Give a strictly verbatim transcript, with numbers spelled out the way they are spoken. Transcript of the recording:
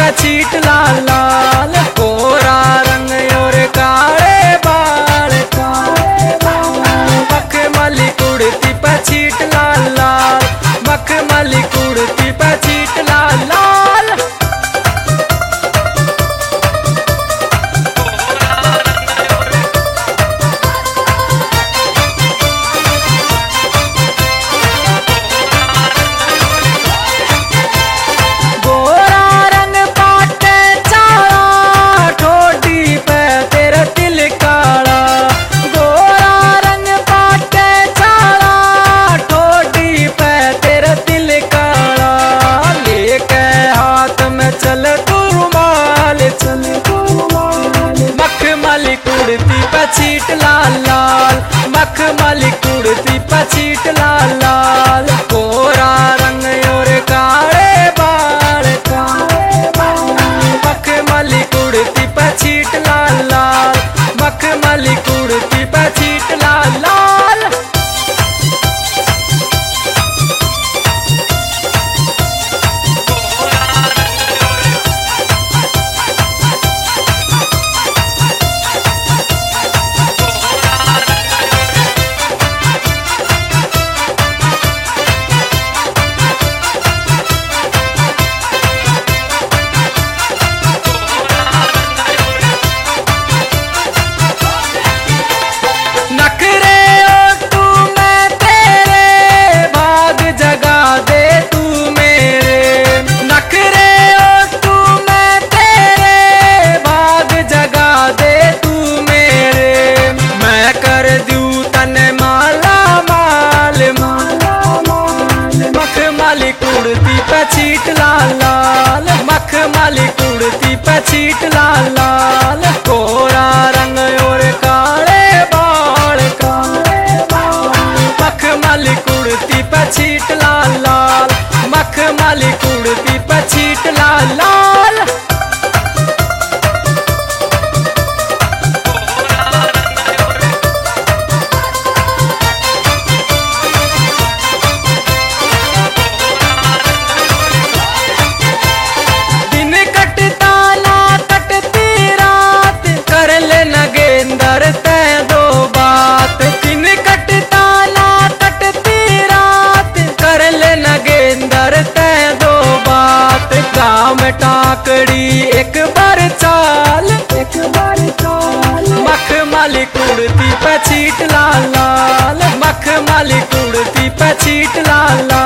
पे छीट लाल लाल, गोरा रंग और काले बाल, मखमली कुर्ती पे छीट लाल लाल, मखमली कुर्ती पे छीट लाल लाल। मखमली कुर्ती पे छीट लाल लाल, मखमली कुर्ती पे छीट लाल लाल, गोरा रंग और काले बाल, मखमली कुर्ती पे छीट लाल लाल, मखमली कुर्ती पे छीट लाल लाल। मखमली कुर्ती पे छीट लाल लाल, मखमली कुर्ती पे छीट लाल लाल, गोरा रंग और काले बाल, मखमली कुर्ती पे छीट लाल लाल, मखमली कुर्ती पे छीट लाल लाल। टाकड़ी एक बार चाल, एक बार चाल, मखमली कुर्ती पे छीट लाल लाल, मखमली कुर्ती पे छीट लाल लाल।